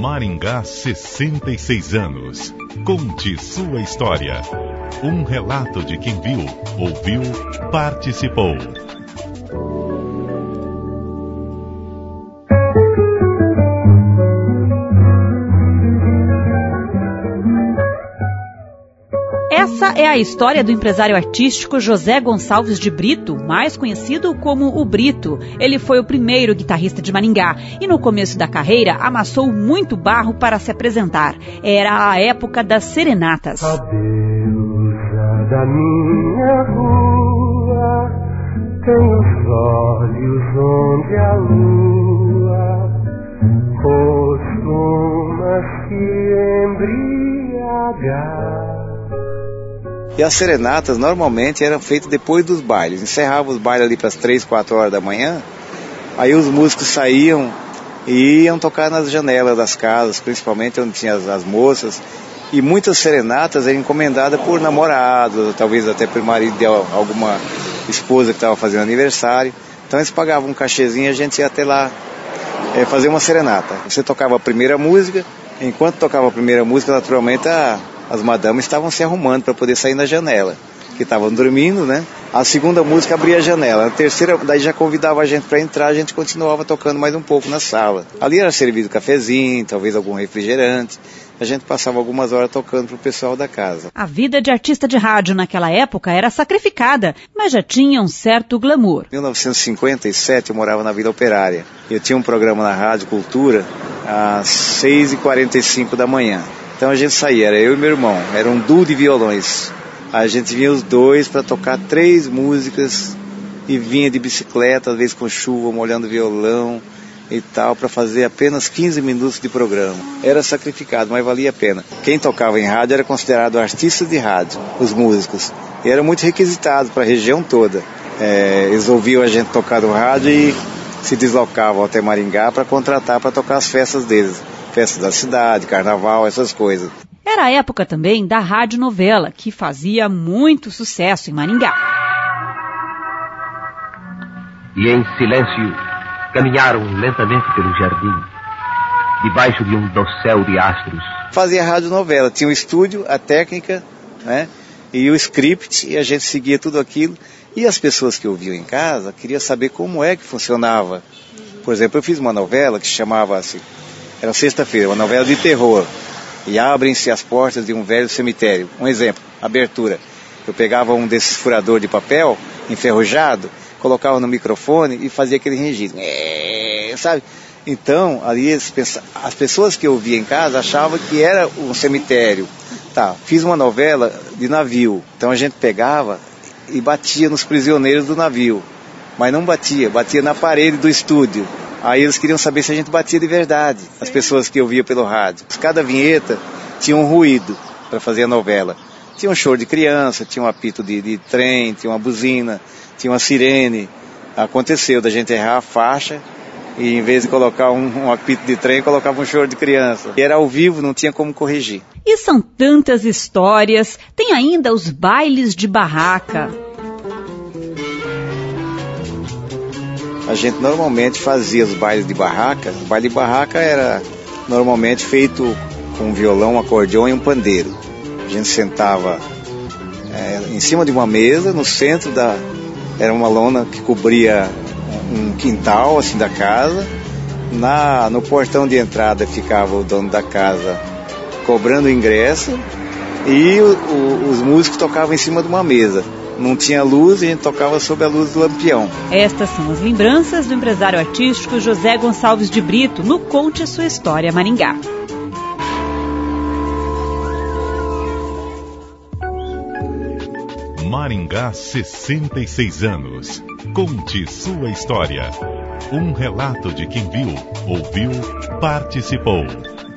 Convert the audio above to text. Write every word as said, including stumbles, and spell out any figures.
Maringá, sessenta e seis anos. Conte sua história. Um relato de quem viu, ouviu, participou. Essa é a história do empresário artístico José Gonçalves de Brito, mais conhecido como o Brito. Ele foi o primeiro guitarrista de Maringá e no começo da carreira amassou muito barro para se apresentar. Era a época das serenatas. A deusa da minha rua tem os olhos onde a lua costuma se embriagar. E as serenatas normalmente eram feitas depois dos bailes. Encerrava os bailes ali para as três, quatro horas da manhã. Aí os músicos saíam e iam tocar nas janelas das casas, principalmente onde tinha as, as moças. E muitas serenatas eram encomendadas por namorados, talvez até por marido de alguma esposa que estava fazendo aniversário. Então eles pagavam um cachezinho e a gente ia até lá é, fazer uma serenata. Você tocava a primeira música, enquanto tocava a primeira música, naturalmente a... as madames estavam se arrumando para poder sair na janela, que estavam dormindo, né? A segunda música abria a janela, a terceira daí já convidava a gente para entrar, a gente continuava tocando mais um pouco na sala. Ali era servido cafezinho, talvez algum refrigerante, a gente passava algumas horas tocando para o pessoal da casa. A vida de artista de rádio naquela época era sacrificada, mas já tinha um certo glamour. Em mil novecentos e cinquenta e sete eu morava na Vila Operária, eu tinha um programa na Rádio Cultura às seis e quarenta e cinco da manhã. Então a gente saía, era eu e meu irmão, era um duo de violões. A gente vinha os dois para tocar três músicas e vinha de bicicleta, às vezes com chuva, molhando violão e tal, para fazer apenas quinze minutos de programa. Era sacrificado, mas valia a pena. Quem tocava em rádio era considerado artista de rádio, os músicos. E era muito requisitado para a região toda. É, eles ouviam a gente tocar no rádio e se deslocavam até Maringá para contratar para tocar as festas deles. Festas da cidade, carnaval, essas coisas. Era a época também da radionovela, que fazia muito sucesso em Maringá. E em silêncio caminharam lentamente pelo jardim, debaixo de um dossel de astros. Fazia radionovela, tinha o estúdio, a técnica, né, e o script, e a gente seguia tudo aquilo. E as pessoas que ouviam em casa queriam saber como é que funcionava. Por exemplo, eu fiz uma novela que chamava-se... Era sexta-feira, uma novela de terror. E abrem-se as portas de um velho cemitério. Um exemplo, abertura. Eu pegava um desses furadores de papel, enferrujado, colocava no microfone e fazia aquele rangido. É, sabe? Então, ali as pessoas que eu via em casa achavam que era um cemitério. Tá, fiz uma novela de navio. Então a gente pegava e batia nos prisioneiros do navio. Mas não batia, batia na parede do estúdio. Aí eles queriam saber se a gente batia de verdade, as pessoas que ouvia pelo rádio. Cada vinheta tinha um ruído para fazer a novela. Tinha um choro de criança, tinha um apito de, de trem, tinha uma buzina, tinha uma sirene. Aconteceu da gente errar a faixa e em vez de colocar um, um apito de trem, colocava um choro de criança. E era ao vivo, não tinha como corrigir. E são tantas histórias. Tem ainda os bailes de barraca. A gente normalmente fazia os bailes de barraca. O baile de barraca era normalmente feito com um violão, um acordeão e um pandeiro. A gente sentava é, em cima de uma mesa, no centro da... Era uma lona que cobria um quintal assim da casa. Na, no portão de entrada ficava o dono da casa cobrando o ingresso e o, o, os músicos tocavam em cima de uma mesa. Não tinha luz e a gente tocava sob a luz do lampião. Estas são as lembranças do empresário artístico José Gonçalves de Brito no Conte Sua História Maringá. Maringá, sessenta e seis anos. Conte sua história. Um relato de quem viu, ouviu, participou.